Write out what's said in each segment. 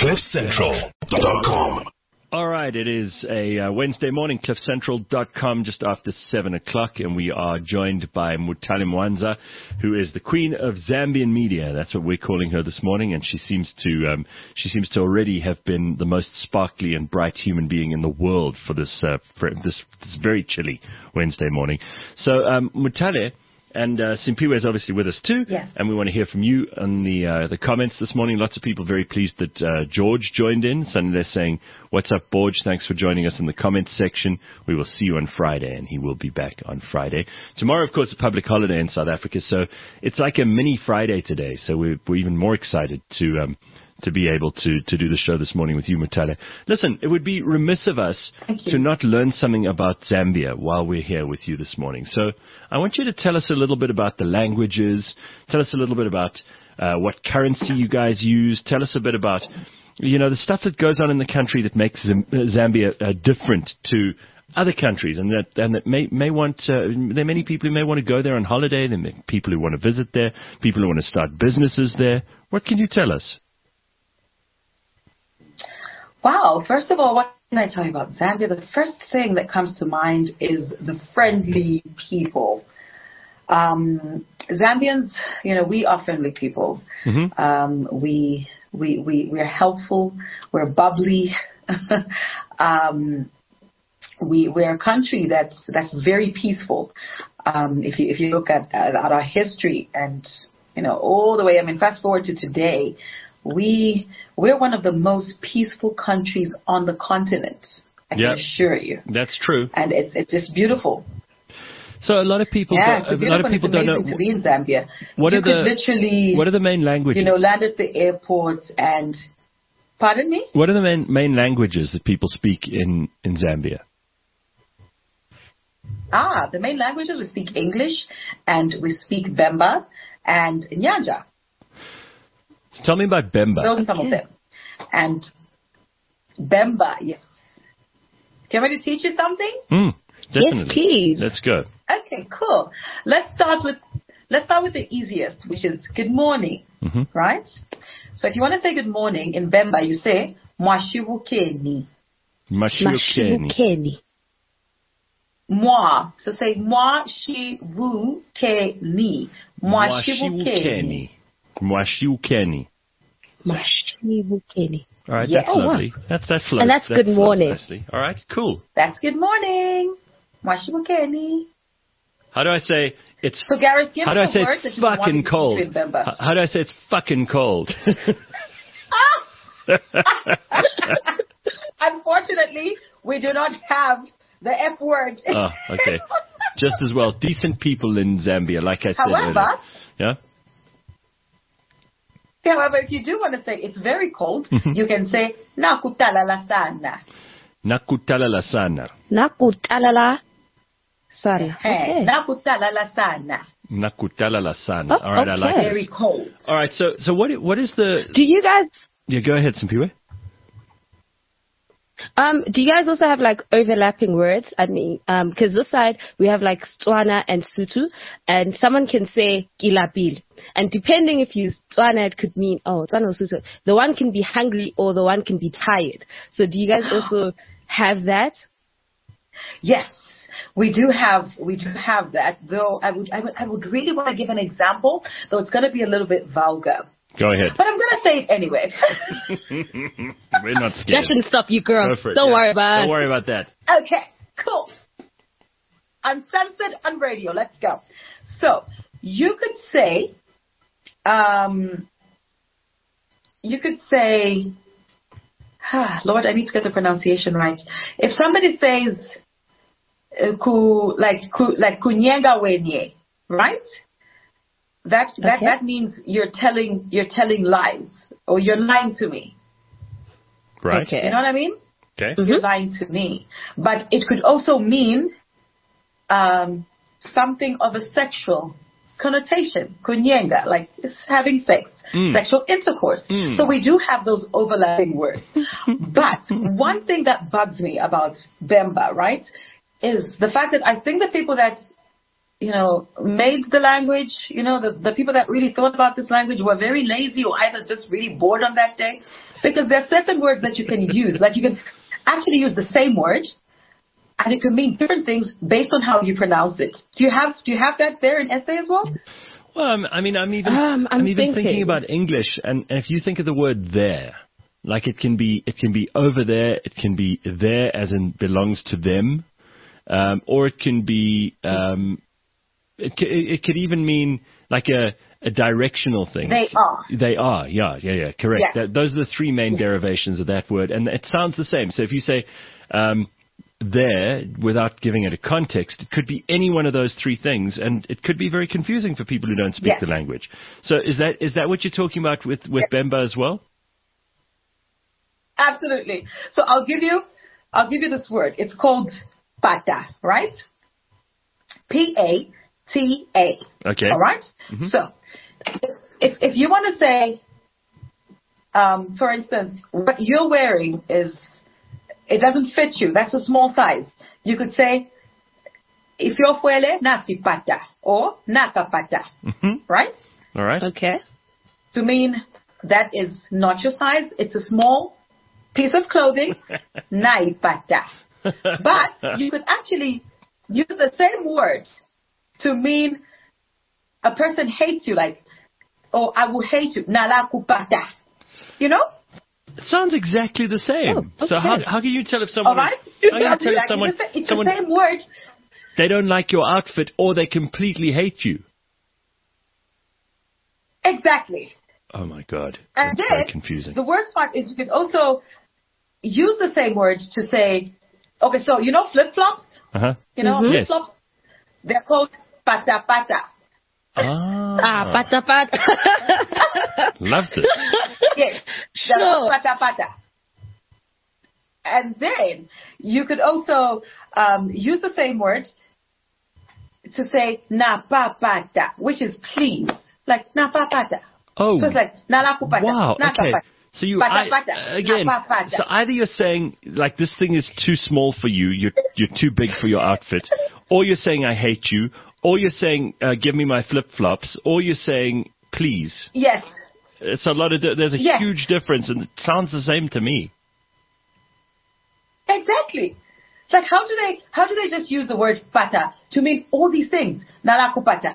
CliffCentral.com. All right, it is a Wednesday morning, cliffcentral.com, just after 7 o'clock, and we are joined by Mutale Mwanza, who is the queen of Zambian media. That's what we're calling her this morning, and she seems to already have been the most sparkly and bright human being in the world for this very chilly Wednesday morning. So, Mutale. And Simpiwe is obviously with us too. Yes. And we want to hear from you on the comments this morning. Lots of people very pleased that George joined in. Suddenly they're saying, "What's up, George? Thanks for joining us in the comments section. We will see you on Friday," and he will be back on Friday. Tomorrow, of course, a public holiday in South Africa, so it's like a mini Friday today. So we're even more excited to be able to do the show this morning with you, Mutale. Listen, it would be remiss of us to not learn something about Zambia while we're here with you this morning. So I want you to tell us a little bit about the languages, tell us a little bit about what currency you guys use, tell us a bit about, the stuff that goes on in the country that makes Zambia different to other countries, and that may want, there are many people who may want to go there on holiday, there are people who want to visit there, people who want to start businesses there. What can you tell us? Wow. First of all, what can I tell you about Zambia? The first thing that comes to mind is the friendly people. Zambians, we are friendly people. Mm-hmm. We're helpful. We're bubbly. We're a country that's very peaceful. If you look at our history and, all the way, fast forward to today, we're one of the most peaceful countries on the continent. I can assure you. That's true. And it's just beautiful. So a lot of people, don't know. To be in Zambia. What are the main languages? Land at the airports and. Pardon me? What are the main languages that people speak in Zambia? The main languages, we speak English and we speak Bemba and Nyanja. So tell me about Bemba. Those are some of them. And Bemba, yes. Do you want me to teach you something? Definitely. Yes, please. Let's go. Okay, cool. Let's start with the easiest, which is good morning, right? So if you want to say good morning in Bemba, you say Mwashibukeni. Mwashibukeni. Mwa. So say Mwashibukeni. Mwashibukeni. Mwashibukeni. Mwashibukeni. All right, that's lovely. Wow. That's lovely. And that's good morning. All right, cool. That's good morning. Mwashibukeni. How do I say it's? So Garrett, give how do I say it's fucking cold? How do I say it's fucking cold? Unfortunately, we do not have the F word. Oh, okay. Just as well. Decent people in Zambia, like I said earlier. Yeah? However, if you do want to say it's very cold, you can say Nakutalala sana. Nakutalala sana. Nakutalala sana. Okay. Nakutalala sana. Nakutalala sana. All right, I like it. Very cold. All right, so what is the... Do you guys... Yeah, go ahead, Simpiwe. Do you guys also have overlapping words? Because this side we have Tswana and Sutu, and someone can say Kilapil. And depending if you Tswana, it could mean, Tswana or Sutu. The one can be hungry or the one can be tired. So do you guys also have that? Yes. We do have that, though I would really want to give an example, though it's going to be a little bit vulgar. Go ahead. But I'm going to say it anyway. We're not scared. That shouldn't stop you, girl. Don't worry about it. Don't worry about that. Okay, cool. Uncensored on radio. Let's go. So, you could say, Lord, I need to get the pronunciation right. If somebody says, kunyenga wenye, right? That means you're telling lies, or you're lying to me. Right. Okay. You know what I mean? Okay. You're lying to me. But it could also mean something of a sexual connotation. Kunyenga, like having sex, sexual intercourse. So we do have those overlapping words. But one thing that bugs me about Bemba, right, is the fact that I think the people that made the language, the people that really thought about this language were very lazy or either just really bored on that day. Because there are certain words that you can use. Like you can actually use the same word and it can mean different things based on how you pronounce it. Do you have that there in SA as well? Well, I'm even thinking about English, and if you think of the word there, like it can be over there, it can be there as in belongs to them, or it can be it could even mean like a directional thing. They are, yeah, correct. Yeah. Those are the three main derivations of that word, and it sounds the same. So if you say there, without giving it a context, it could be any one of those three things, and it could be very confusing for people who don't speak the language. So is that what you're talking about with Bemba as well? Absolutely. So I'll give you this word. It's called pata, right? P-A-T-A. Okay. All right? Mm-hmm. So if you want to say, for instance, what you're wearing it doesn't fit you. That's a small size. You could say, if you're fuele, nasi pata or naka pata. Mm-hmm. Right? All right. Okay. To mean that is not your size. It's a small piece of clothing. Nai pata. But you could actually use the same word to mean a person hates you, like, oh, I will hate you. Nalaku pata. You know? It sounds exactly the same. Oh, okay. So how can you tell if someone? All right. How can you tell if someone? It's the same word. They don't like your outfit, or they completely hate you. Exactly. Oh my God. And That's then very confusing. The worst part is you can also use the same words to say, okay, so flip-flops? Uh-huh. Flip-flops? They're called pata pata. Pata pata. Loved it. Yes. Sure. Pata pata. And then you could also use the same word to say na pa pata, which is please. Like na pa pata. Oh. So it's like na la pata. Wow. Na Okay. pata. So Again, so either you're saying like this thing is too small for you, you're too big for your outfit, or you're saying I hate you, or you're saying give me my flip flops, or you're saying please. Yes. It's a lot of there's a huge difference, and it sounds the same to me. Exactly. It's like how do they just use the word pata to mean all these things? Nalaku pata.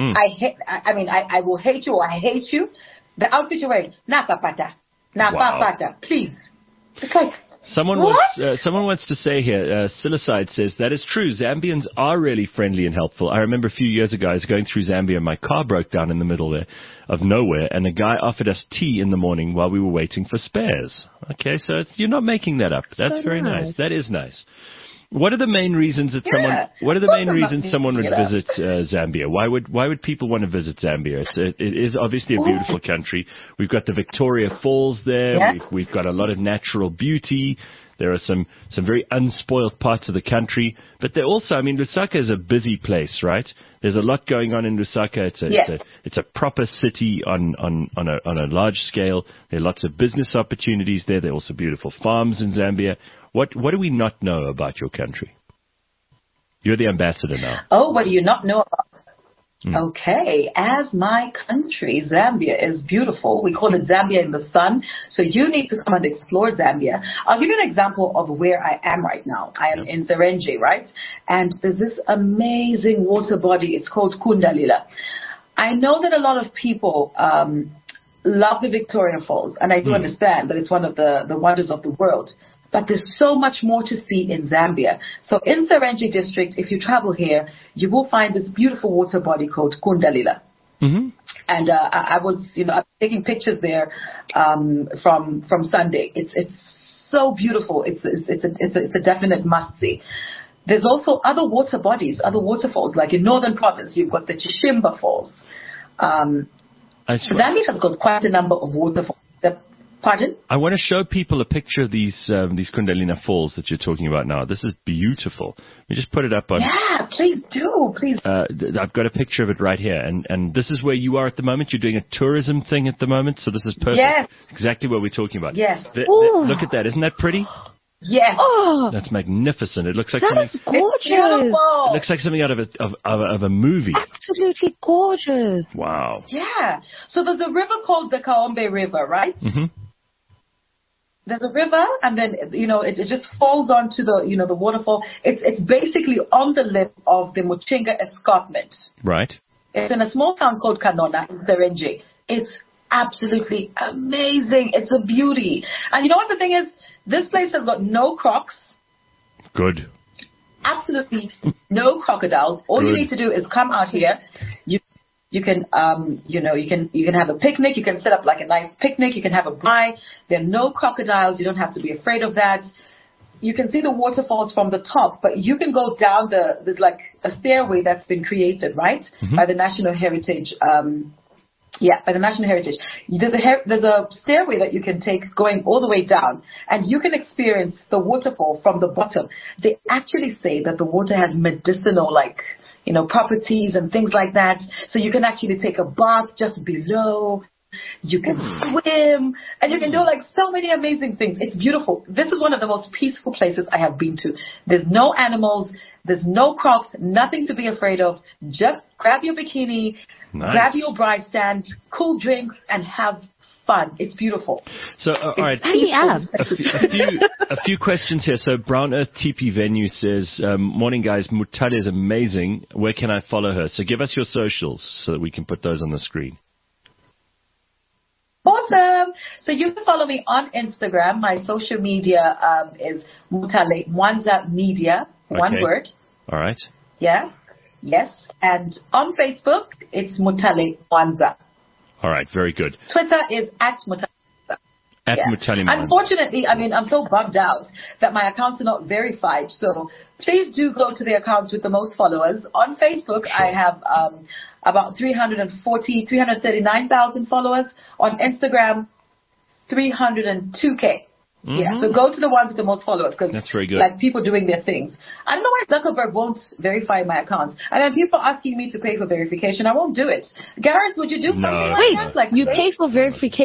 I will hate you or I hate you. The outfit you're wearing, naka pata. Napa pata. Please. It's like someone wants to say here, Silicide says, that is true. Zambians are really friendly and helpful. I remember a few years ago, I was going through Zambia and my car broke down in the middle there of nowhere, and a guy offered us tea in the morning while we were waiting for spares. Okay, so you're not making that up. That's so very nice. That is nice. What are the main reasons that someone would visit Zambia? Why would people want to visit Zambia? It is obviously a beautiful country. We've got the Victoria Falls there. Yeah. We've got a lot of natural beauty. There are some very unspoiled parts of the country, but they're also, Lusaka is a busy place, right? There's a lot going on in Lusaka. It's a proper city on a large scale. There are lots of business opportunities there. There are also beautiful farms in Zambia. What do we not know about your country? You're the ambassador now. Oh, what do you not know about? Okay, as my country, Zambia is beautiful. We call it Zambia in the sun. So you need to come and explore Zambia. I'll give you an example of where I am right now. I am in Zerenje, right? And there's this amazing water body. It's called Kundalila. I know that a lot of people love the Victoria Falls, and I do understand that it's one of the wonders of the world. But there's so much more to see in Zambia. So in Zerenje district, if you travel here, you will find this beautiful water body called Kundalila. Mm-hmm. And I was, I'm taking pictures there from Sunday. It's so beautiful. It's a definite must see. There's also other water bodies, other waterfalls, like in Northern Province, you've got the Chishimba Falls. Zambia has got quite a number of waterfalls. Pardon? I want to show people a picture of these Kundalina Falls that you're talking about now. This is beautiful. We just put it up on... Yeah, please do. Please. I've got a picture of it right here. And this is where you are at the moment. You're doing a tourism thing at the moment. So this is perfect. Yes. Exactly what we're talking about. Yes. Look at that. Isn't that pretty? Yes. Oh, That's magnificent. It looks like that something. is gorgeous. Beautiful. It looks like something out of a movie. Absolutely gorgeous. Wow. Yeah. So there's a river called the Kaombe River, right? Mm-hmm. There's a river, and then it just falls onto the waterfall. It's basically on the lip of the Muchinga Escarpment. Right. It's in a small town called Kanona in Serenje. It's absolutely amazing. It's a beauty. And you know what the thing is? This place has got no crocs. Good. Absolutely no crocodiles. All you Good. need to do is come out here. You can have a picnic. You can set up like a nice picnic. You can have a braai. There are no crocodiles. You don't have to be afraid of that. You can see the waterfalls from the top, but you can go down there's like a stairway that's been created, right? Mm-hmm. By the National Heritage. By the National Heritage. There's a stairway that you can take going all the way down, and you can experience the waterfall from the bottom. They actually say that the water has medicinal, properties and things like that. So you can actually take a bath just below. You can swim, and you can do so many amazing things. It's beautiful. This is one of the most peaceful places I have been to. There's no animals. There's no crocs. Nothing to be afraid of. Just grab your bikini, Nice. grab your braai stand, cool drinks, and have fun. It's beautiful. So, all right. A few questions here. So, Brown Earth TP Venue says, morning guys, Mutale is amazing. Where can I follow her? So give us your socials so that we can put those on the screen. Awesome. So you can follow me on Instagram. My social media is Mutale Mwanza Media. One Okay. word. All right. Yeah. Yes. And on Facebook, it's Mutale Mwanza. All right. Very good. Twitter is @Mutale. At Yeah. Mutale Mwanza. Unfortunately, I'm so bummed out that my accounts are not verified. So please do go to the accounts with the most followers. On Facebook, Sure. I have about 339,000 followers. On Instagram, 302K. Yeah, so go to the ones with the most followers because That's very good. like people doing their things. I don't know why Zuckerberg won't verify my accounts. And then people asking me to pay for verification. I won't do it. Gareth, would you do something like Wait, that? Like you pay for verification?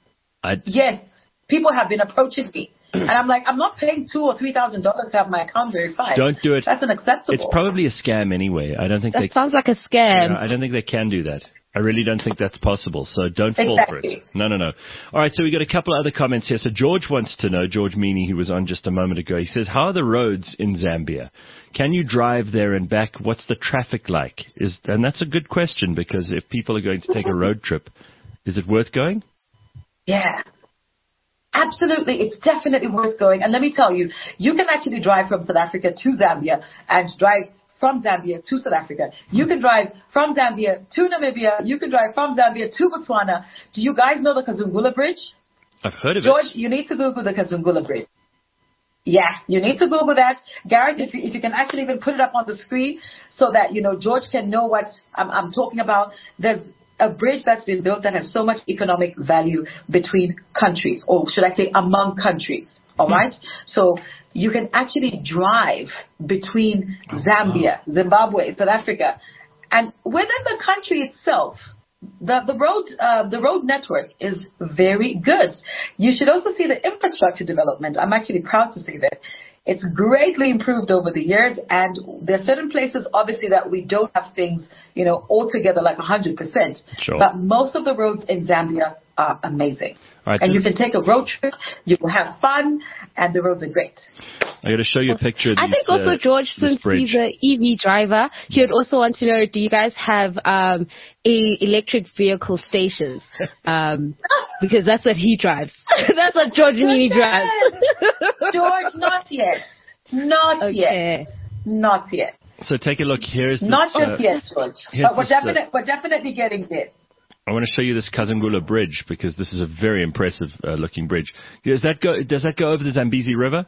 Yes, people have been approaching me, and I'm like, I'm not paying $2,000 or $3,000 to have my account verified. Don't do it. That's unacceptable. It's probably a scam anyway. I don't think That sounds like a scam. I don't think they can do that. I really don't think that's possible. So don't fall for it. Exactly. No. All right. So we got a couple of other comments here. So George wants to know, George Meany, who was on just a moment ago, he says, how are the roads in Zambia? Can you drive there and back? What's the traffic like? And that's a good question because if people are going to take a road trip, is it worth going? Yeah. Absolutely. It's definitely worth going. And let me tell you, you can actually drive from South Africa to Zambia and drive from Zambia to South Africa. You can drive from Zambia to Namibia. You can drive from Zambia to Botswana. Do you guys know the Kazungula Bridge? I've heard of George, it. you need to Google the Kazungula Bridge. Yeah, you need to Google that. Garrett, if you can actually even put it up on the screen so that, George can know what I'm talking about. There's a bridge that's been built that has so much economic value between countries, or should I say among countries. All right. So you can actually drive between Zambia, Zimbabwe, South Africa, and within the country itself. The road network is very good. You should also see the infrastructure development. I'm actually proud to say that it's greatly improved over the years, and there are certain places, obviously, that we don't have things, altogether like 100%. Sure. But most of the roads in Zambia are amazing. Right, and you can take a road trip, you will have fun, and the roads are great. I got to show you a picture of I think also George, since he's an EV driver, he would also want to know, do you guys have electric vehicle stations? Because that's what he drives. That's what George Nini drives. George, not yet. Not yet. Not yet. So take a look. Here's this, not just yet, George. But we're definitely getting there. I want to show you this Kazungula Bridge because this is a very impressive looking bridge. Does that go over the Zambezi River?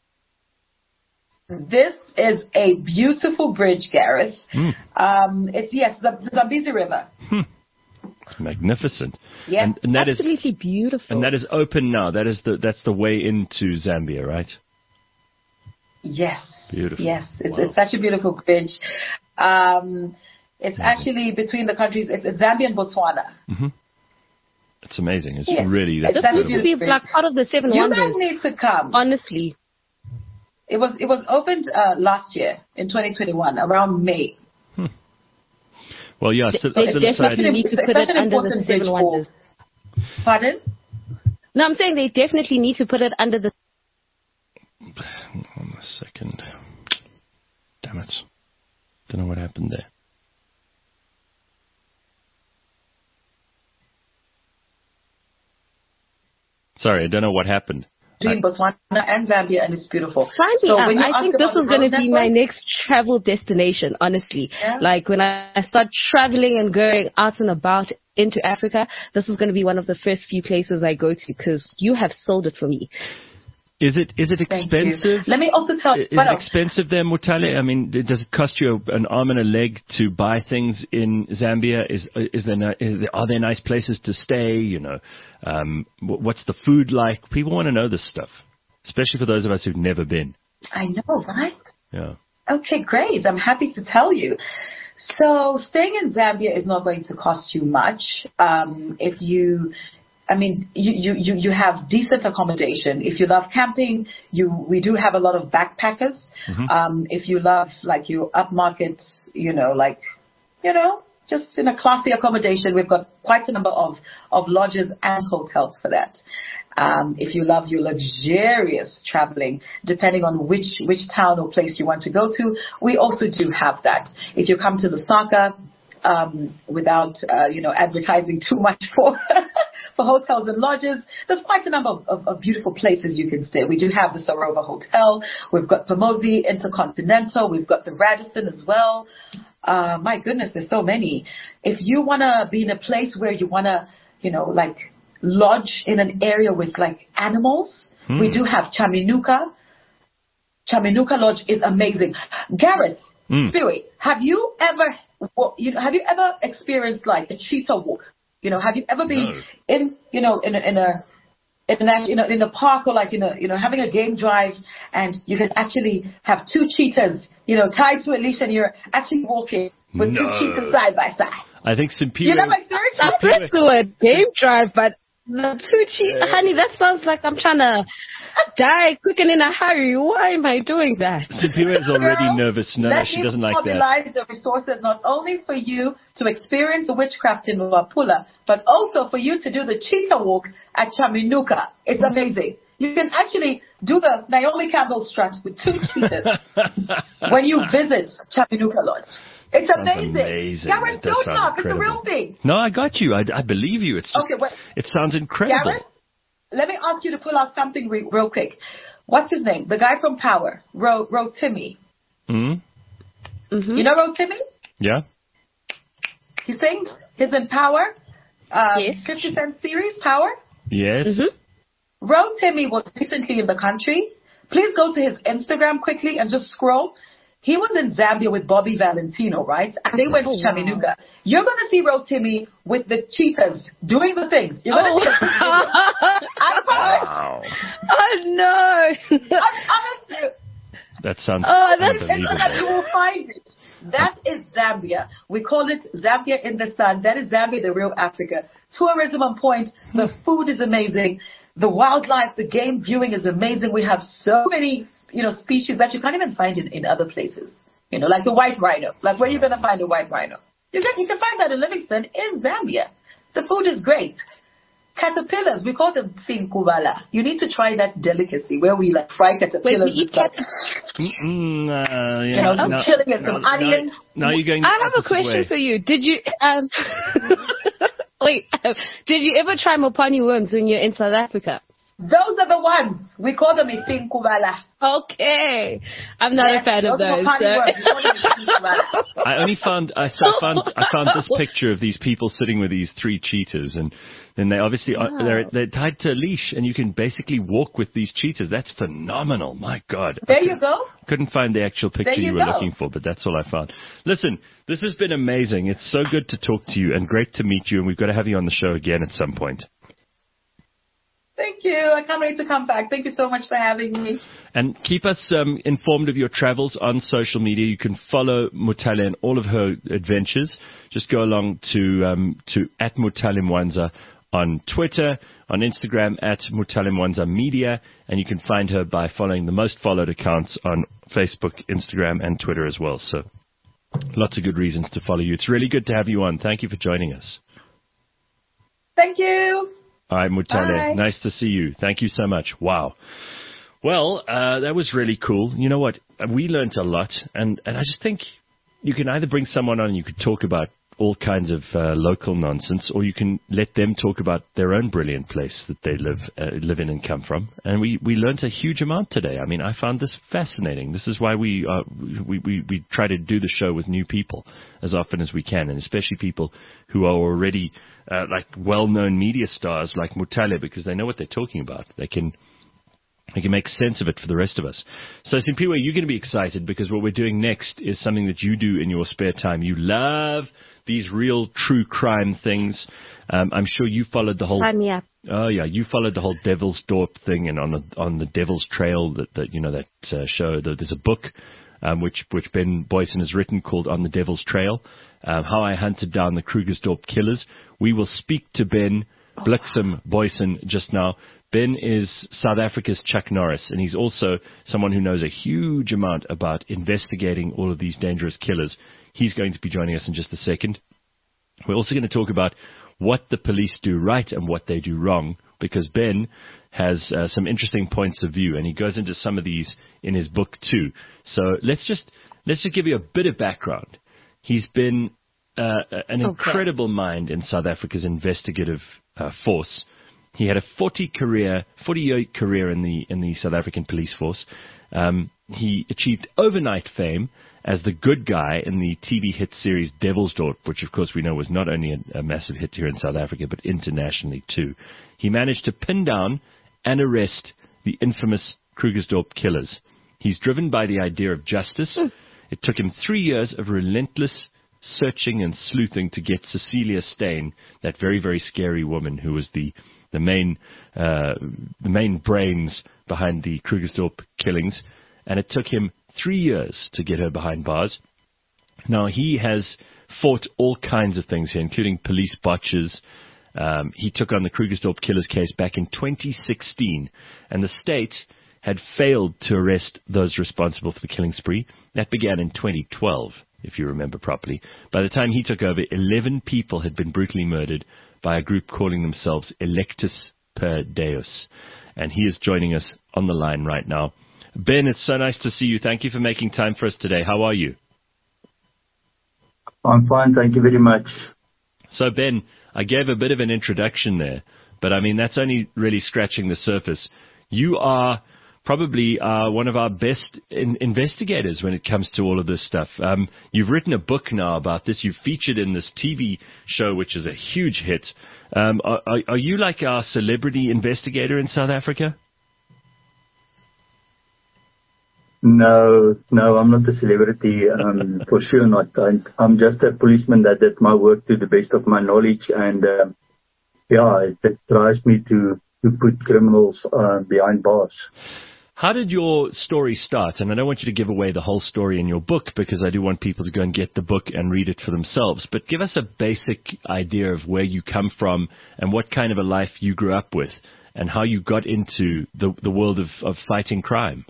This is a beautiful bridge, Gareth. It's the Zambezi River. Magnificent. Yes, and that absolutely beautiful. And that is open now. That's the way into Zambia, right? Yes. Beautiful. Yes, it's such a beautiful bridge. It's actually between the countries. It's Zambia and Botswana. Mm-hmm. It's amazing. It's yes. really. This used to be like part of the Seven Wonders. You guys need to come. Honestly. It was opened last year in 2021, around May. Well, yeah, they definitely need to put it under the 7 wonders. Pardon? No, I'm saying they definitely need to put it under the... Hang on a second. Damn it. Don't know what happened there. Sorry, I don't know what happened. Between Botswana and Zambia, and it's beautiful. I think this is going to be my next travel destination, honestly. Yeah. Like when I start traveling and going out and about into Africa, this is going to be one of the first few places I go to because you have sold it for me. Is it expensive? Let me also tell you. Is it expensive there, Mutale? I mean, does it cost you an arm and a leg to buy things in Zambia? Are there nice places to stay? You know, what's the food like? People want to know this stuff, especially for those of us who've never been. I know, right? Yeah. Okay, great. I'm happy to tell you. So staying in Zambia is not going to cost you much. If you have decent accommodation. If you love camping, we do have a lot of backpackers. Mm-hmm. If you love like your upmarket, just in a classy accommodation, we've got quite a number of lodges and hotels for that. If you love your luxurious traveling, depending on which town or place you want to go to, we also do have that. If you come to Lusaka, without advertising too much for for hotels and lodges, there's quite a number of beautiful places you can stay. We do have the Sarova Hotel, we've got Pomozi Intercontinental, we've got the Radisson as well. My goodness, there's so many. If you want to be in a place where you want to, lodge in an area with like animals, we do have Chaminuka. Chaminuka Lodge is amazing. Gareth, Spirit, have you ever experienced like a cheetah walk? Have you ever been in a park or like having a game drive and you can actually have two cheetahs, tied to a leash and you're actually walking with two cheetahs side by side? I think Simpiwe. You never experienced that? I've been to a game drive, but the two cheetahs, honey, that sounds like I'm trying to die quick and in a hurry. Why am I doing that? Simpiwe is already nervous. No, she doesn't like that. Mobilize the resources not only for you to experience the witchcraft in Luapula, but also for you to do the cheetah walk at Chaminuka. It's amazing. You can actually do the Naomi Campbell strut with two cheetahs when you visit Chaminuka Lodge. It's amazing. Gareth, don't laugh. It's a real thing. No, I got you. I believe you. It's just, okay, it sounds incredible. Gareth, let me ask you to pull out something real quick. What's his name? The guy from Power, Rotimi. Mm-hmm. Mm-hmm. You know Rotimi? Yeah. He sings. He's in Power. Yes. 50 Cent series, Power. Yes. Mm-hmm. Rotimi was recently in the country. Please go to his Instagram quickly and just scroll. He was in Zambia with Bobby Valentino, right? And they went to Chaminuka. Wow. You're going to see Rotimi with the cheetahs doing the things. You're going to see it. I promise. Wow. Oh, no. I promise you. That sounds unbelievable. You will find it. That is Zambia. We call it Zambia in the sun. That is Zambia, the real Africa. Tourism on point. The food is amazing. The wildlife, the game viewing is amazing. We have so many species that you can't even find in other places. Like the white rhino. Like where are you going to find a white rhino? You can find that in Livingston, in Zambia. The food is great. Caterpillars, we call them finkubala. You need to try that delicacy where we like fry caterpillars. Wait, we eat caterpillars? Some chili and some onion. Now you're going. I have a question for you. Did you did you ever try mopani worms when you're in South Africa? Those are the ones. We call them ifinkubala. Okay. I'm not a fan of those. I found this picture of these people sitting with these three cheetahs, and they obviously they're tied to a leash, and you can basically walk with these cheetahs. That's phenomenal. My God. There you go. Couldn't find the actual picture you were looking for, but that's all I found. Listen, this has been amazing. It's so good to talk to you and great to meet you, and we've got to have you on the show again at some point. Thank you. I can't wait to come back. Thank you so much for having me. And keep us informed of your travels on social media. You can follow Mutale and all of her adventures. Just go along to @Mutale Mwanza on Twitter, on Instagram at Mutale Mwanza Media, and you can find her by following the most followed accounts on Facebook, Instagram, and Twitter as well. So lots of good reasons to follow you. It's really good to have you on. Thank you for joining us. Thank you. All right, Mutale, Bye. nice to see you. Thank you so much. Wow. Well, that was really cool. You know what? We learned a lot, and I just think you can either bring someone on and you could talk about all kinds of local nonsense, or you can let them talk about their own brilliant place that they live in and come from. And we learned a huge amount today. I mean, I found this fascinating. This is why we try to do the show with new people as often as we can, and especially people who are already like well-known media stars like Mutale, because they know what they're talking about. They can make sense of it for the rest of us. So, Simpiwe, you're going to be excited because what we're doing next is something that you do in your spare time. You love these real true crime things. I'm sure you followed the whole... Sign me up. Oh, yeah. You followed the whole Devil's Dorp thing, and on the Devil's Trail, that show. There's a book which Ben Boyson has written called On the Devil's Trail, How I Hunted Down the Krugersdorp Killers. We will speak to Ben Bliksem Boyson just now. Ben is South Africa's Chuck Norris, and he's also someone who knows a huge amount about investigating all of these dangerous killers. He's going to be joining us in just a second. We're also going to talk about what the police do right and what they do wrong, because Ben has some interesting points of view, and he goes into some of these in his book too. So let's just give you a bit of background. He's been an incredible mind in South Africa's investigative force. He had a 40-year career in the South African police force. He achieved overnight fame as the good guy in the TV hit series Devil's Dorp, which of course we know was not only a massive hit here in South Africa, but internationally too. He managed to pin down and arrest the infamous Krugersdorp killers. He's driven by the idea of justice. It took him 3 years of relentless searching and sleuthing to get Cecilia Steyn, that very, very scary woman who was the main brains behind the Krugersdorp killings, and it took him 3 years to get her behind bars. Now, he has fought all kinds of things here, including police botches. He took on the Krugersdorp killers case back in 2016, and the state had failed to arrest those responsible for the killing spree. That began in 2012, if you remember properly. By the time he took over, 11 people had been brutally murdered by a group calling themselves Electus per Deus. And he is joining us on the line right now. Ben, it's so nice to see you. Thank you for making time for us today. How are you? I'm fine, thank you very much. So, Ben, I gave a bit of an introduction there, but I mean, that's only really scratching the surface. You are probably one of our best investigators when it comes to all of this stuff. You've written a book now about this. You've featured in this TV show, which is a huge hit. Are you like our celebrity investigator in South Africa? No, I'm not a celebrity, for sure not. I'm just a policeman that did my work to the best of my knowledge, and it drives me to put criminals behind bars. How did your story start? And I don't want you to give away the whole story in your book, because I do want people to go and get the book and read it for themselves. But give us a basic idea of where you come from and what kind of a life you grew up with and how you got into the world of fighting crime.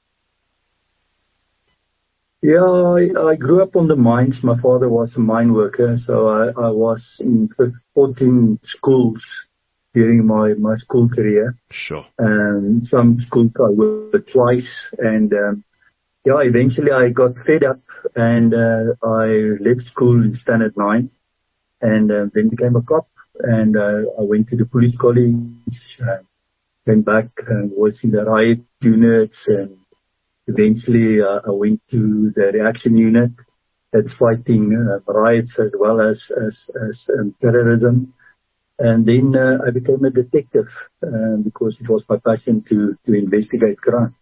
Yeah, I grew up on the mines. My father was a mine worker, so I was in 14 schools during my school career. Sure. Some schools I worked twice, and eventually I got fed up, and I left school in Standard 9, and then became a cop, and I went to the police college, came back and was in the riot units, and eventually I went to the reaction unit that's fighting riots as well as terrorism. And then I became a detective because it was my passion to investigate crime.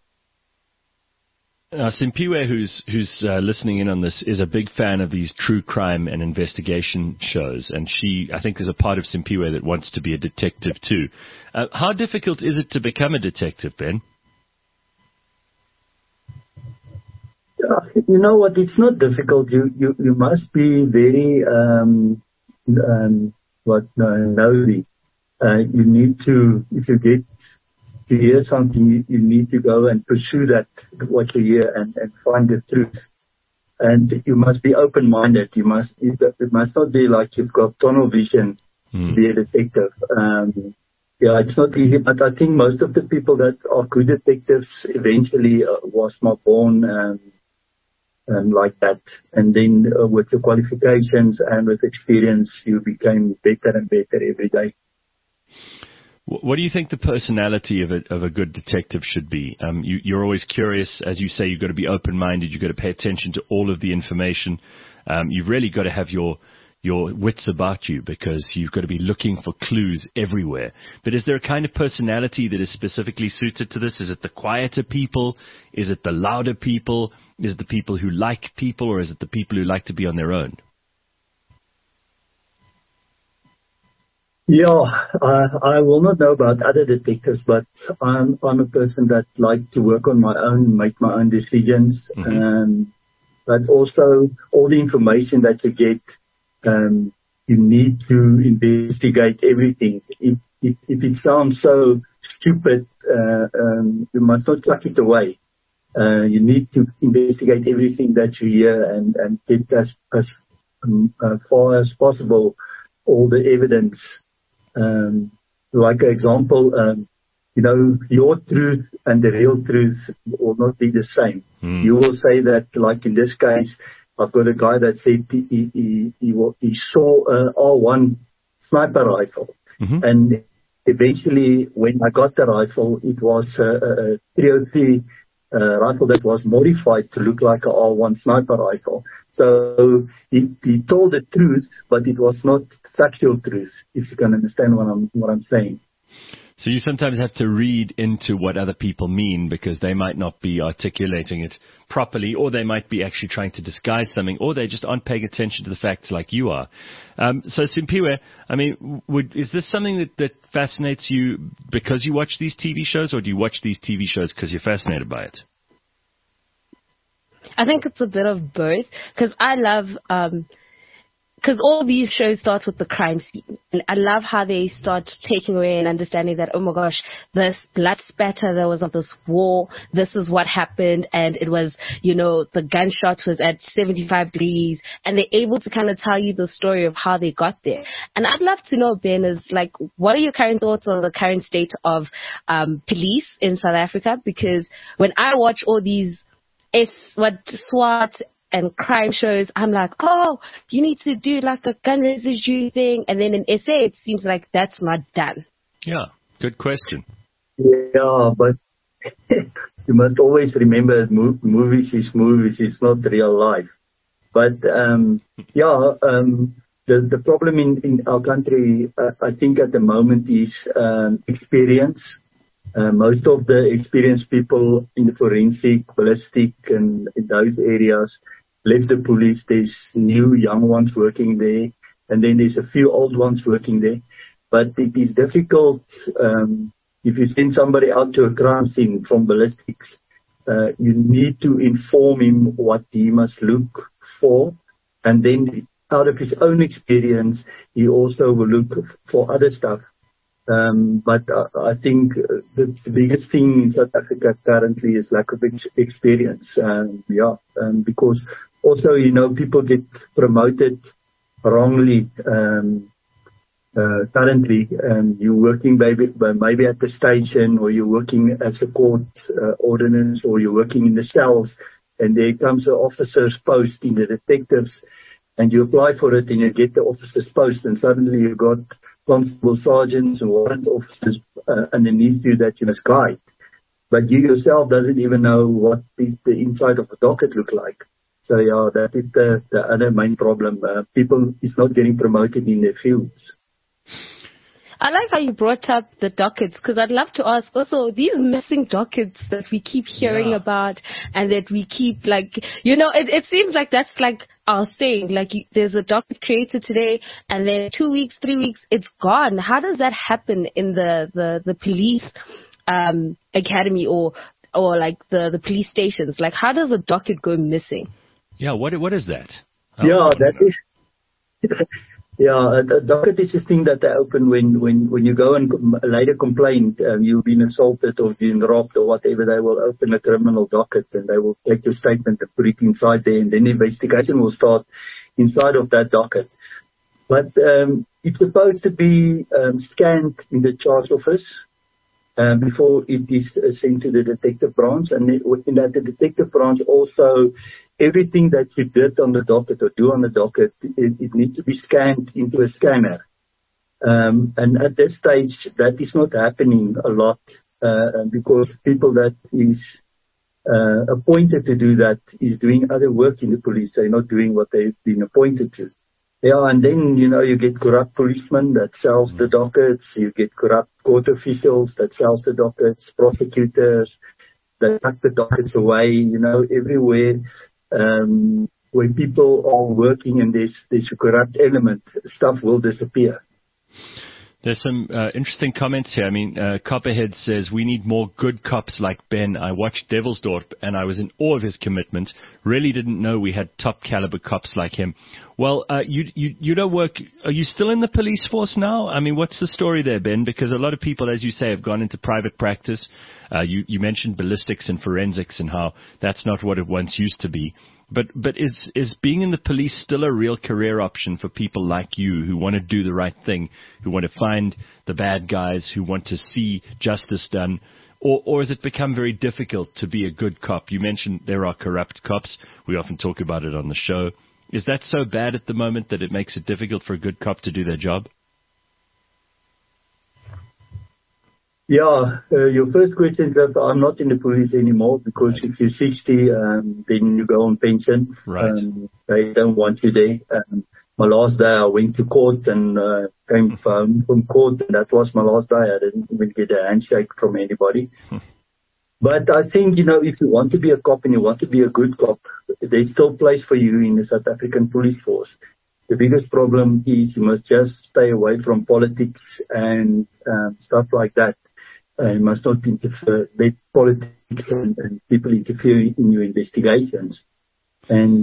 Simpiwe, who's listening in on this, is a big fan of these true crime and investigation shows, and she, I think, is a part of Simpiwe that wants to be a detective too. How difficult is it to become a detective, Ben? You know what? It's not difficult. You must be very nosy, You need to, if you get to hear something, you need to go and pursue that, what you hear, and find the truth. And you must be open-minded. It must not be like you've got tunnel vision to be a detective. It's not easy, but I think most of the people that are good detectives eventually was not born like that. And then with your qualifications and with experience, you became better and better every day. What do you think the personality of a good detective should be? You're always curious. As you say, you've got to be open-minded. You've got to pay attention to all of the information. You've really got to have your wits about you, because you've got to be looking for clues everywhere. But is there a kind of personality that is specifically suited to this? Is it the quieter people? Is it the louder people? Is it the people who like people? Or is it the people who like to be on their own? Yeah, I will not know about other detectives, but I'm a person that likes to work on my own, make my own decisions. But also all the information that you get, you need to investigate everything. If it sounds so stupid, you must not chuck it away. You need to investigate everything that you hear and get as far as possible all the evidence. Like an example, your truth and the real truth will not be the same. You will say that, like in this case, I've got a guy that said he saw a R1 sniper rifle. And eventually, when I got the rifle, it was a 303 rifle that was modified to look like a R1 sniper rifle. So he told the truth, but it was not factual truth, if you can understand what I'm saying. So you sometimes have to read into what other people mean, because they might not be articulating it properly, or they might be actually trying to disguise something, or they just aren't paying attention to the facts like you are. So Simphiwe, I mean, is this something that fascinates you because you watch these TV shows, or do you watch these TV shows because you're fascinated by it? I think it's a bit of both, because I love... because all these shows start with the crime scene. And I love how they start taking away and understanding that, oh my gosh, this blood spatter, there was of this war, this is what happened, and it was, the gunshot was at 75 degrees, and they're able to kind of tell you the story of how they got there. And I'd love to know, Ben, what are your current thoughts on the current state of police in South Africa? Because when I watch all these SWAT and crime shows, I'm like, oh, you need to do like a gun residue thing. And then in SA, it seems like that's not done. Yeah, good question. Yeah, but you must always remember movies is movies, it's not real life. But, the problem in our country, I think at the moment is experience. Most of the experienced people in the forensic, ballistic, and in those areas left the police. There's new young ones working there, and then there's a few old ones working there. But it is difficult if you send somebody out to a crime scene from ballistics. You need to inform him what he must look for, and then out of his own experience, he also will look for other stuff. But I think the biggest thing in South Africa currently is lack of experience. Because also, people get promoted wrongly. Currently, you're working maybe at the station, or you're working as a court ordinance, or you're working in the cells, and there comes an officer's post in the detectives, and you apply for it, and you get the officer's post, and suddenly you've got constable sergeants and warrant officers underneath you that you must guide. But you yourself doesn't even know what the inside of a docket look like. So that is the other main problem. People is not getting promoted in their fields. I like how you brought up the dockets, because I'd love to ask also these missing dockets that we keep hearing about, and that we keep it seems like that's like our thing. Like there's a docket created today, and then 2 weeks, 3 weeks, it's gone. How does that happen in the police academy or like the police stations? Like, how does a docket go missing? Yeah, what is that? That is Yeah, the docket is a thing that they open when you go and later complain, you've been assaulted or been robbed or whatever. They will open a criminal docket and they will take your statement and put it inside there, and then the investigation will start inside of that docket. But it's supposed to be scanned in the charge office before it is sent to the detective branch, and in that the detective branch also, everything that you did on the docket or do on the docket, it needs to be scanned into a scanner. And at this stage, that is not happening a lot because people that is appointed to do that is doing other work in the police. They're not doing what they've been appointed to. Yeah, and then, you get corrupt policemen that sells the dockets. You get corrupt court officials that sells the dockets, prosecutors that tuck the dockets away, everywhere. When people are working and there's a corrupt element, stuff will disappear. There's some interesting comments here. I mean, Copperhead says, we need more good cops like Ben. I watched Devilsdorp and I was in awe of his commitment. Really didn't know we had top caliber cops like him. Well, you don't work. Are you still in the police force now? I mean, what's the story there, Ben? Because a lot of people, as you say, have gone into private practice. You mentioned ballistics and forensics and how that's not what it once used to be. But is being in the police still a real career option for people like you who want to do the right thing, who want to find the bad guys, who want to see justice done? Or has it become very difficult to be a good cop? You mentioned there are corrupt cops. We often talk about it on the show. Is that so bad at the moment that it makes it difficult for a good cop to do their job? Yeah, your first question, I'm not in the police anymore because if you're 60, then you go on pension. Right. They don't want you there. My last day I went to court and came home from court, and that was my last day. I didn't even get a handshake from anybody. But I think, if you want to be a cop and you want to be a good cop, there's still place for you in the South African police force. The biggest problem is you must just stay away from politics and stuff like that. You must not let politics and people interfere in your investigations. And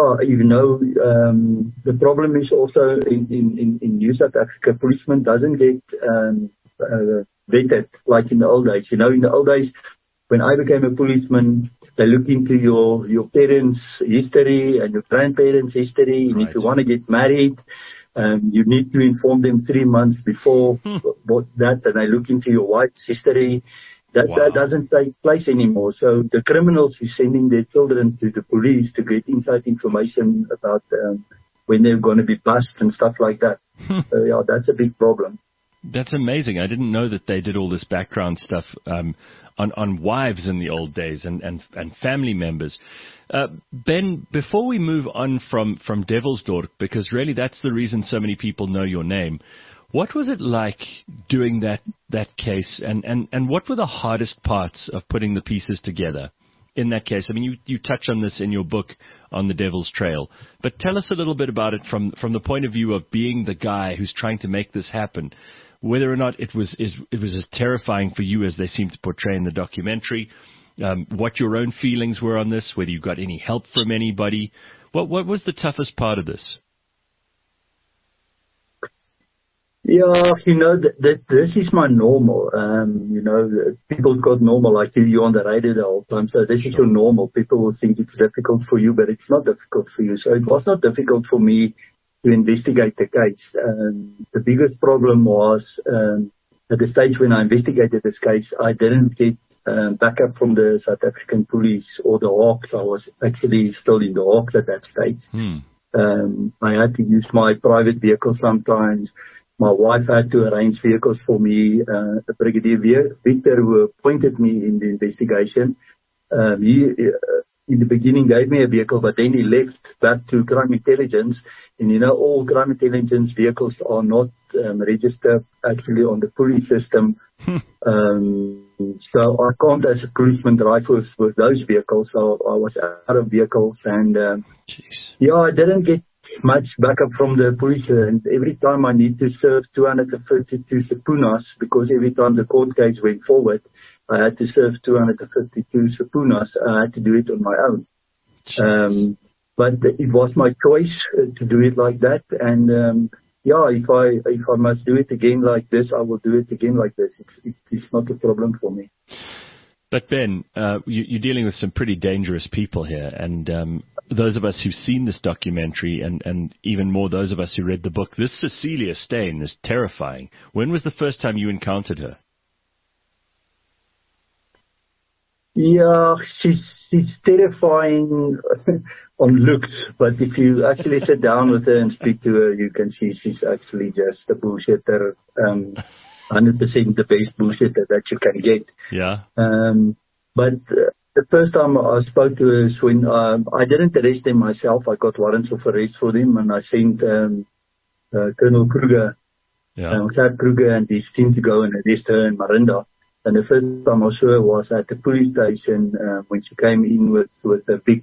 the problem is also in New South Africa, policemen doesn't get vetted like in the old days. In the old days, when I became a policeman, they look into your parents' history and your grandparents' history. And if you want to get married, you need to inform them 3 months before that, and they look into your wife's history. That doesn't take place anymore. So the criminals are sending their children to the police to get inside information about when they're going to be bust and stuff like that. So, that's a big problem. That's amazing. I didn't know that they did all this background stuff on wives in the old days and family members. Ben, before we move on from Devilsdorp, because really that's the reason so many people know your name, what was it like doing that case, and what were the hardest parts of putting the pieces together in that case? I mean, you touch on this in your book on the Devil's Trail, but tell us a little bit about it from the point of view of being the guy who's trying to make this happen. Whether or not it was as terrifying for you as they seem to portray in the documentary, what your own feelings were on this, whether you got any help from anybody. What was the toughest part of this? Yeah, this is my normal. People got normal like you're on the radio the whole time. So this is your normal. People will think it's difficult for you, but it's not difficult for you. So it was not difficult for me to investigate the case. The biggest problem was at the stage when I investigated this case, I didn't get backup from the South African police or the Hawks. I was actually still in the Hawks at that stage. I had to use my private vehicle sometimes. My wife had to arrange vehicles for me. Brigadier Victor, who appointed me in the investigation, he in the beginning gave me a vehicle, but then he left back to crime intelligence. And all crime intelligence vehicles are not registered actually on the police system. So I can't as a policeman drive with those vehicles. So I was out of vehicles and I didn't get much backup from the police. And every time I need to serve 252 subpoenas, because every time the court case went forward, I had to serve 252 subpoenas. I had to do it on my own. But it was my choice to do it like that. And if I must do it again like this, I will do it again like this. It's not a problem for me. But Ben, you're dealing with some pretty dangerous people here, and those of us who've seen this documentary, and even more those of us who read the book, this Cecilia Steyn is terrifying. When was the first time you encountered her? Yeah, she's terrifying on looks, but if you actually sit down with her and speak to her, you can see she's actually just a bullshitter. 100% the best bullshitter that you can get. Yeah. But the first time I spoke to her is when I didn't arrest them myself. I got warrants of arrest for them, and I sent Colonel Kruger, Gert Kruger and his team to go and arrest her in Marinda. And the first time I saw her was at the police station when she came in with a big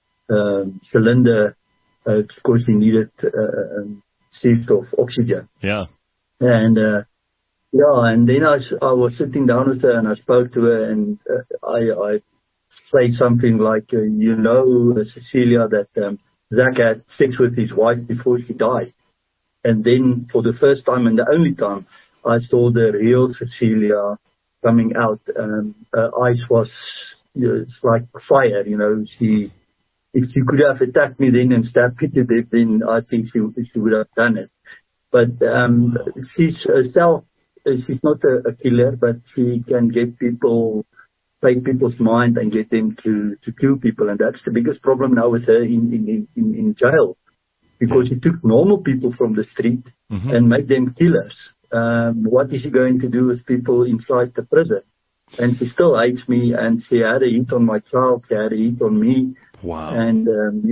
cylinder because she needed shift of oxygen. Yeah. And and then I was sitting down with her and I spoke to her, and I said something like, Cecilia, that Zach had sex with his wife before she died. And then for the first time and the only time, I saw the real Cecilia coming out. Her eyes was it's like fire, if she could have attacked me then and stabbed me to death, then I think she would have done it. But she's herself. She's not a killer, but she can take people's mind and get them to kill people. And that's the biggest problem now with her in jail. Because she took normal people from the street and made them killers. What is she going to do with people inside the prison? And she still hates me, and she had a hit on my child, she had a hit on me. Wow. And,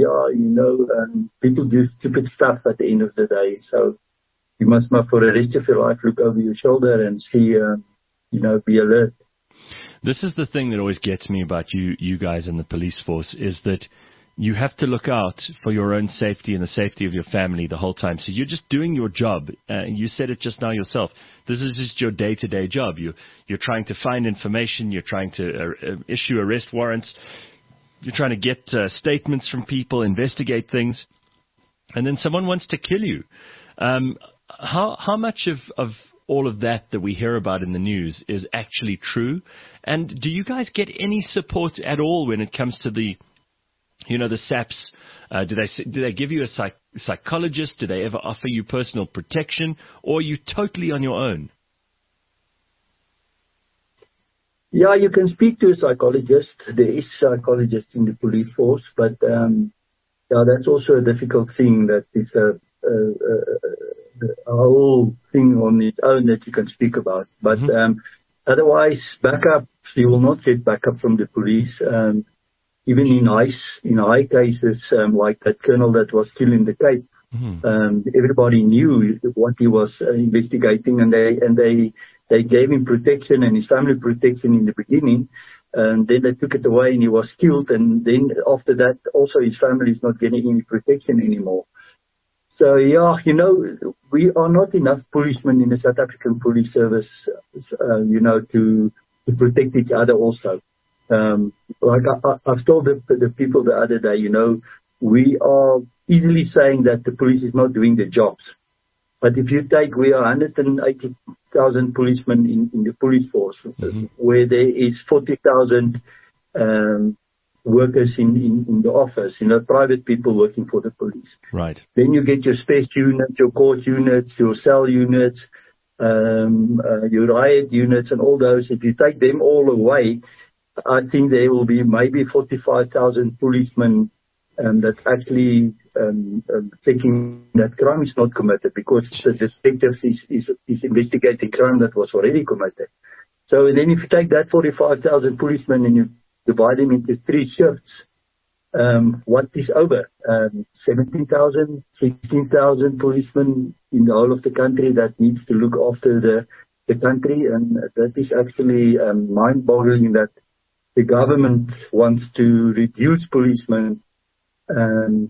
people do stupid stuff at the end of the day. So, you must, for the rest of your life, look over your shoulder and see, be alert. This is the thing that always gets me about you guys in the police force, is that you have to look out for your own safety and the safety of your family the whole time. So you're just doing your job. You said it just now yourself. This is just your day-to-day job. You're trying to find information. You're trying to issue arrest warrants. You're trying to get statements from people, investigate things. And then someone wants to kill you. How much of all of that we hear about in the news is actually true? And do you guys get any support at all when it comes to the SAPs? Do they give you a psychologist? Do they ever offer you personal protection? Or are you totally on your own? Yeah, you can speak to a psychologist. There is psychologists in the police force, but that's also a difficult thing. That is a whole thing on its own that you can speak about. But otherwise, backup, you will not get backup from the police. Even in high cases, like that colonel that was killed in the Cape, everybody knew what he was investigating, and they gave him protection and his family protection in the beginning. And then they took it away and he was killed. And then after that, also his family is not getting any protection anymore. So, we are not enough policemen in the South African police service, to protect each other also. Like I've told the people the other day, we are easily saying that the police is not doing their jobs. But if you take, we are 180,000 policemen in the police force, where there is 40,000 workers in the office, private people working for the police. Right. Then you get your space units, your court units, your cell units, your riot units and all those. If you take them all away, I think there will be maybe 45,000 policemen that's actually checking that crime is not committed, because the detective is investigating crime that was already committed. So then if you take that 45,000 policemen and you divide them into 3 shifts, what is over? 17,000, 16,000 policemen in the whole of the country that needs to look after the country. And that is actually mind-boggling that the government wants to reduce policemen, and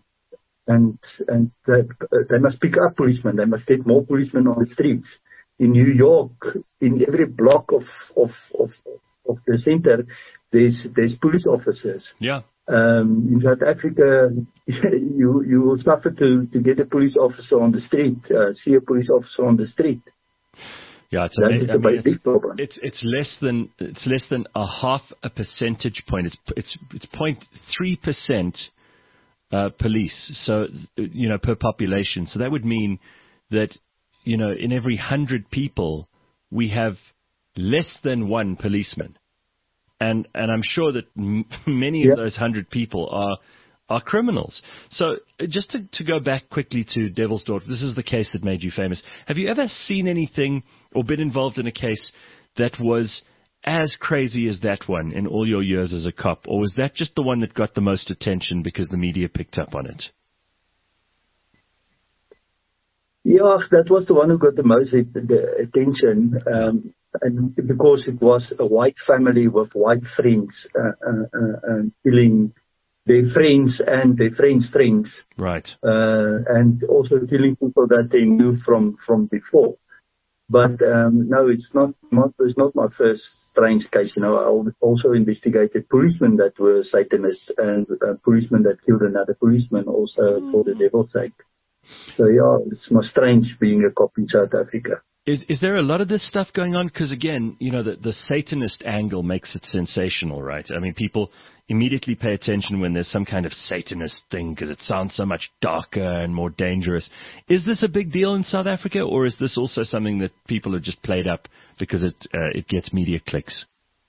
they must pick up policemen. They must get more policemen on the streets. In New York, in every block of the center, there's police officers. Yeah. In South Africa, you will suffer to get a police officer on the street, see a police officer on the street. Yeah, it's a big problem. It's less than a half a percentage point. It's 0.3% police. So per population. So that would mean that in every 100 people we have less than one policeman. And I'm sure that many of those 100 people are criminals. So just to go back quickly to Devilsdorp, this is the case that made you famous. Have you ever seen anything or been involved in a case that was as crazy as that one in all your years as a cop? Or was that just the one that got the most attention because the media picked up on it? Yeah, that was the one who got the most attention. And because it was a white family with white friends killing their friends and their friends' friends. Right. And also killing people that they knew from before. But no, it's not my first strange case. I also investigated policemen that were Satanists and policemen that killed another policeman also for the devil's sake. So yeah, it's more strange being a cop in South Africa. Is there a lot of this stuff going on? Because again, the Satanist angle makes it sensational, right? I mean, people immediately pay attention when there's some kind of Satanist thing because it sounds so much darker and more dangerous. Is this a big deal in South Africa, or is this also something that people have just played up because it gets media clicks?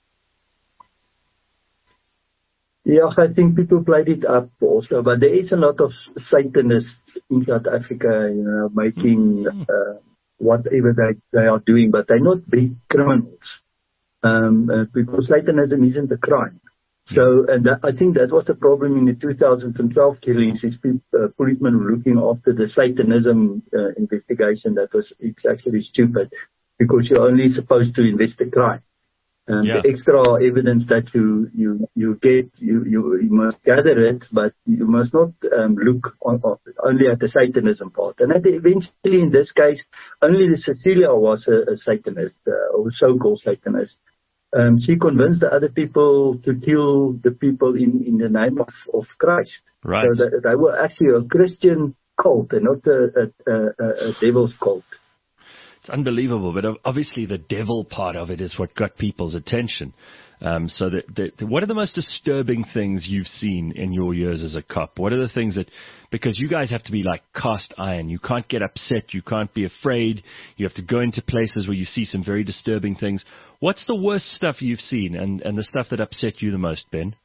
Yeah, I think people played it up also, but there is a lot of Satanists in South Africa, making whatever they are doing, but they're not big criminals, because Satanism isn't a crime. So, and I think that was the problem in the 2012 killings, is policemen were looking after the Satanism investigation. It's actually stupid, because you're only supposed to invest the crime. The extra evidence that you get, you must gather it, but you must not look only at the Satanism part. And eventually, in this case, only the Cecilia was a Satanist, or so-called Satanist. She convinced the other people to kill the people in the name of Christ. Right. So they were actually a Christian cult and not a devil's cult. It's unbelievable, but obviously the devil part of it is what got people's attention. So what are the most disturbing things you've seen in your years as a cop? What are the things because you guys have to be like cast iron. You can't get upset. You can't be afraid. You have to go into places where you see some very disturbing things. What's the worst stuff you've seen and the stuff that upset you the most, Ben?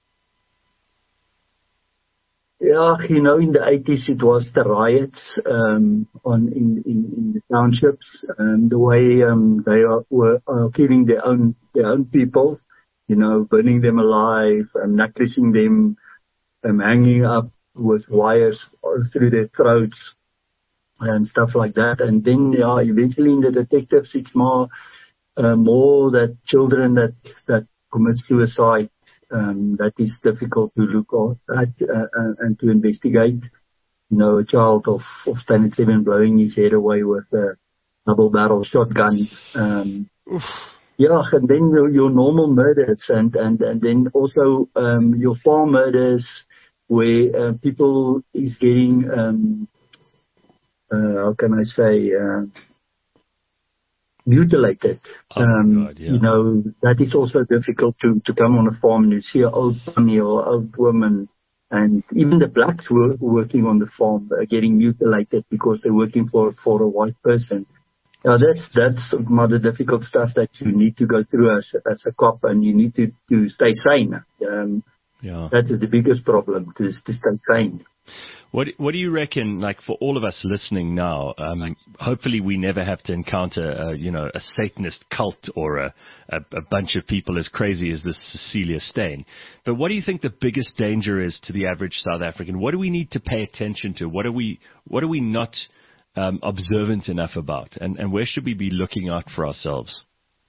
Yeah, in the 80s it was the riots in the townships, the way they were killing their own people, burning them alive, necklacing them, hanging up with wires through their throats and stuff like that. And then eventually in the detectives it's more that children that commit suicide. That is difficult to look at and to investigate. A child of standard 7 blowing his head away with a double-barrel shotgun. And then your normal murders and then also your farm murders where people is getting how can I say mutilated. God, yeah. That is also difficult to come on a farm and you see an old bunny or old woman, and even the blacks working on the farm are getting mutilated because they're working for a white person. Now that's more difficult stuff that you need to go through as a cop, and you need to stay sane. That is the biggest problem, to stay sane. What do you reckon, like for all of us listening now, hopefully we never have to encounter, a Satanist cult or a bunch of people as crazy as this Cecilia Steyn. But what do you think the biggest danger is to the average South African? What do we need to pay attention to? What are we not observant enough about? And where should we be looking out for ourselves?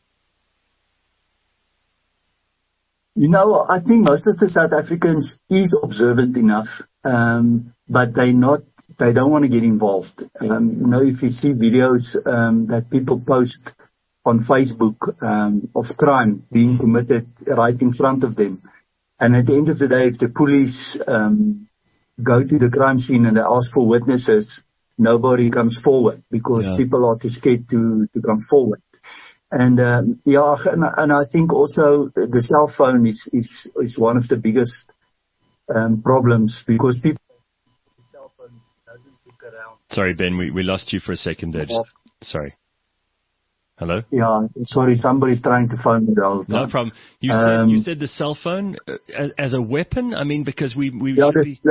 I think most of the South Africans is observant enough, but they don't want to get involved. If you see videos that people post on Facebook of crime being committed right in front of them, And at the end of the day, if the police go to the crime scene and they ask for witnesses, nobody comes forward because people are too scared to come forward. And and I think also the cell phone is one of the biggest problems because people the cell phone doesn't look around. Sorry, Ben, we lost you for a second there. Sorry. Hello? Yeah, sorry, somebody's trying to phone me the whole time. No problem. You said the cell phone as a weapon? I mean, because we should be...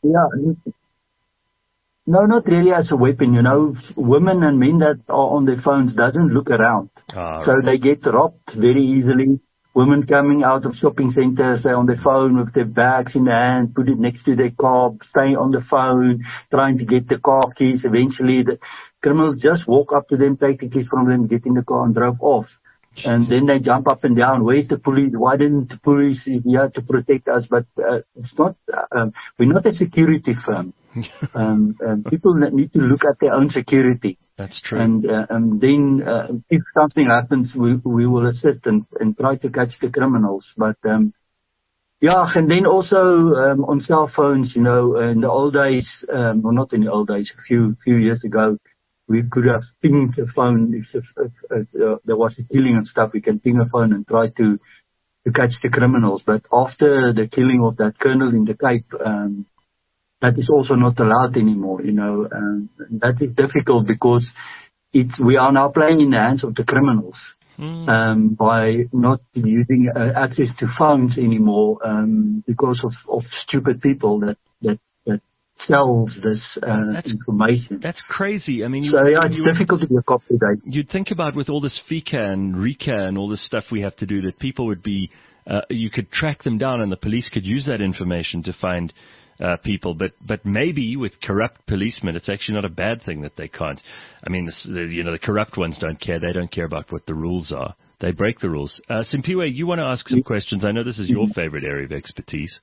No, not really as a weapon. You know, women and men that are on their phones doesn't look around. So they get robbed very easily. Women coming out of shopping centers, they're on their phone with their bags in their hand, put it next to their car, staying on the phone, trying to get the car keys. Eventually, the criminals just walk up to them, take the keys from them, get in the car and drove off. And then they jump up and down. Where's the police? Why didn't the police here to protect us? But it's not. We're not a security firm. People need to look at their own security. That's true. And then if something happens, we will assist and try to catch the criminals. But and then also on cell phones, you know, in the old days, well, not in the old days, a few years ago, we could have pinged a phone if there was a killing and stuff. We can ping a phone and try to catch the criminals. But after the killing of that colonel in the Cape, that is also not allowed anymore. You know, that is difficult because we are now playing in the hands of the criminals by not using access to phones anymore because of stupid people that sells this information. That's crazy. I mean, it's difficult to be a cop today. You'd think about with all this FICA and RICA and all this stuff we have to do that people would be, you could track them down and the police could use that information to find people. But maybe with corrupt policemen, it's actually not a bad thing that they can't. I mean, the corrupt ones don't care. They don't care about what the rules are. They break the rules. Simphiwe, you want to ask some questions? I know this is your favorite area of expertise.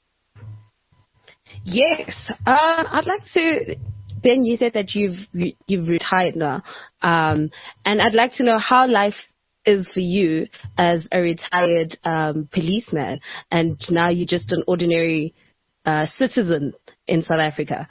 Yes, I'd like to. Ben, you said that you've retired now, and I'd like to know how life is for you as a retired policeman, and now you're just an ordinary citizen in South Africa.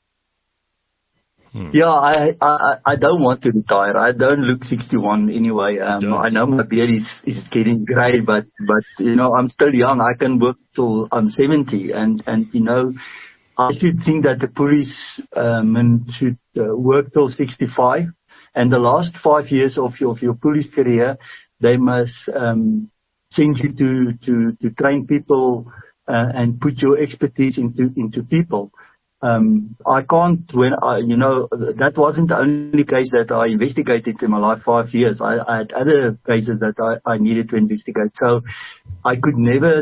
Yeah, I don't want to retire. I don't look 61 anyway. I know my beard is getting grey, but you know, I'm still young. I can work till I'm 70, and you know, I should think that the police men should work till 65. And the last 5 years of your police career, they must send you to train people and put your expertise into people. I can't, that wasn't the only case that I investigated in my life 5 years. I had other cases that I needed to investigate. So I could never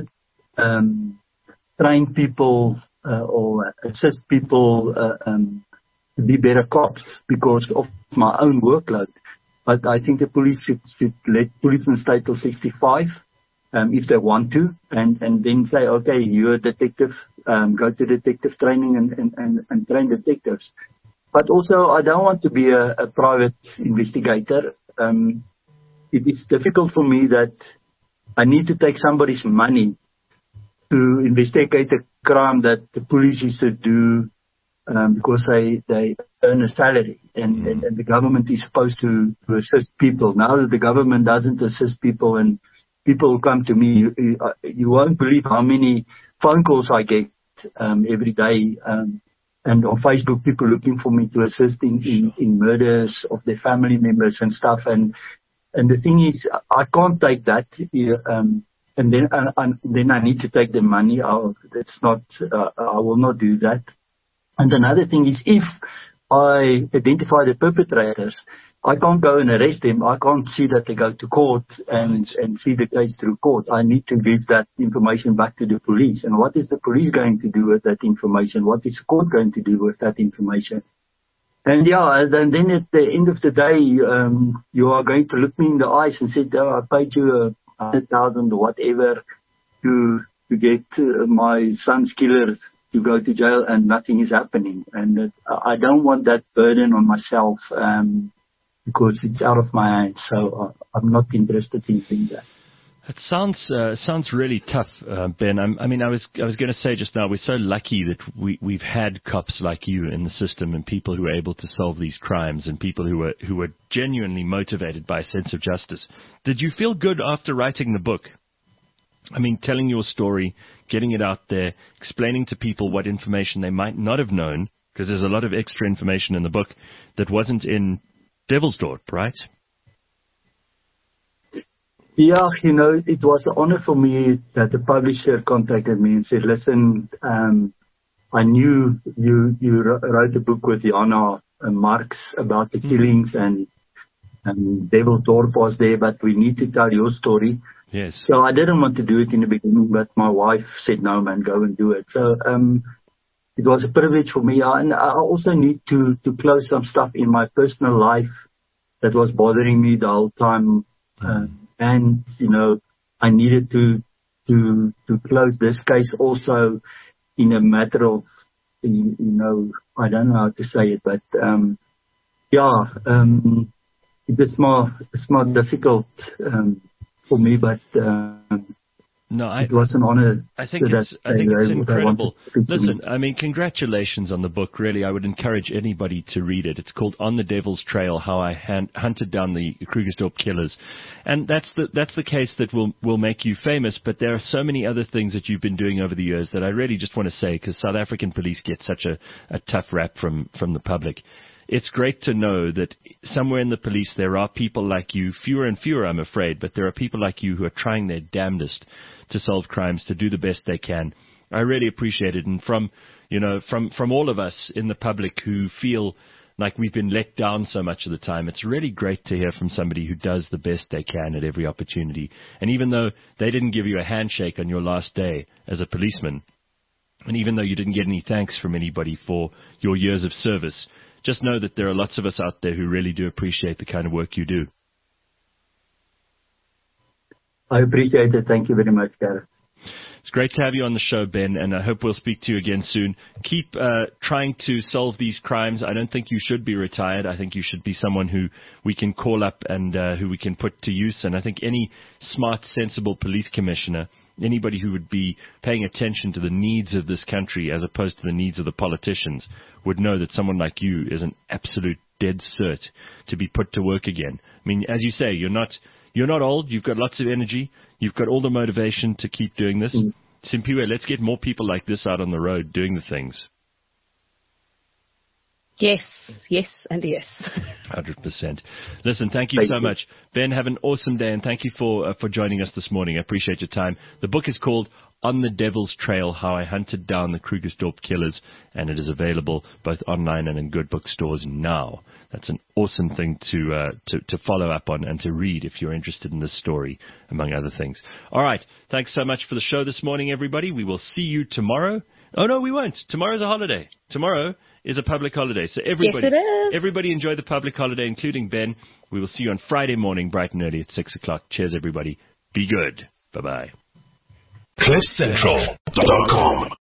train people or assist people to be better cops because of my own workload. But I think the police should let policemen stay till 65. If they want to, and then say, okay, you're a detective, go to detective training and train detectives. But also, I don't want to be a private investigator. It is difficult for me that I need to take somebody's money to investigate a crime that the police used to do because they earn a salary, and the government is supposed to assist people. Now that the government doesn't assist people and people who come to me, you won't believe how many phone calls I get every day, and on Facebook, people looking for me to assist in murders of their family members and stuff. And the thing is, I can't take that, and then I need to take the money. I will not do that. And another thing is, if I identify the perpetrators, I can't go and arrest them. I can't see that they go to court and see the case through court. I need to give that information back to the police. And what is the police going to do with that information? What is the court going to do with that information? And and then at the end of the day, you are going to look me in the eyes and say, I paid you 100,000 or whatever to get my son's killer to go to jail, and nothing is happening. And I don't want that burden on myself. Because it's out of my hands, so I'm not interested in doing that. It sounds really tough, Ben. I was going to say just now, we're so lucky that we've had cops like you in the system, and people who are able to solve these crimes, and people who are genuinely motivated by a sense of justice. Did you feel good after writing the book? I mean, telling your story, getting it out there, explaining to people what information they might not have known, because there's a lot of extra information in the book that wasn't in Devilsdorp, right? Yeah, it was an honor for me that the publisher contacted me and said, listen, I knew you wrote a book with Jana Marx about the killings, and Devilsdorp was there, but we need to tell your story. Yes. So I didn't want to do it in the beginning, but my wife said, no, man, go and do it. So it was a privilege for me. And I also need to close some stuff in my personal life that was bothering me the whole time. And, I needed to close this case also in a matter of, I don't know how to say it, but, it's more difficult, for me, but, it was an honor. I think it's incredible. Listen, congratulations on the book. Really, I would encourage anybody to read it. It's called On the Devil's Trail: How I Hunted Down the Krugersdorp Killers. And that's the case that will make you famous, but there are so many other things that you've been doing over the years that I really just want to say, because South African police get such a tough rap from the public. It's great to know that somewhere in the police there are people like you, fewer and fewer, I'm afraid, but there are people like you who are trying their damnedest to solve crimes, to do the best they can. I really appreciate it. And from all of us in the public who feel like we've been let down so much of the time, it's really great to hear from somebody who does the best they can at every opportunity. And even though they didn't give you a handshake on your last day as a policeman, and even though you didn't get any thanks from anybody for your years of service, just know that there are lots of us out there who really do appreciate the kind of work you do. I appreciate it. Thank you very much, Gareth. It's great to have you on the show, Ben, and I hope we'll speak to you again soon. Keep trying to solve these crimes. I don't think you should be retired. I think you should be someone who we can call up and who we can put to use. And I think any smart, sensible police commissioner, anybody who would be paying attention to the needs of this country as opposed to the needs of the politicians, would know that someone like you is an absolute dead cert to be put to work again. I mean, as you say, you're not old. You've got lots of energy. You've got all the motivation to keep doing this. Simpiwe, let's get more people like this out on the road doing the things. Yes, and yes. 100%. Listen, thank you so much. Ben, have an awesome day, and thank you for joining us this morning. I appreciate your time. The book is called On the Devil's Trail: How I Hunted Down the Krugersdorp Killers, and it is available both online and in good bookstores now. That's an awesome thing to follow up on and to read if you're interested in this story, among other things. All right. Thanks so much for the show this morning, everybody. We will see you tomorrow. Oh, no, we won't. Tomorrow's a holiday. Tomorrow is a public holiday. So everybody enjoy the public holiday, including Ben. We will see you on Friday morning, bright and early at 6 o'clock. Cheers, everybody. Be good. Bye-bye. CliffCentral.com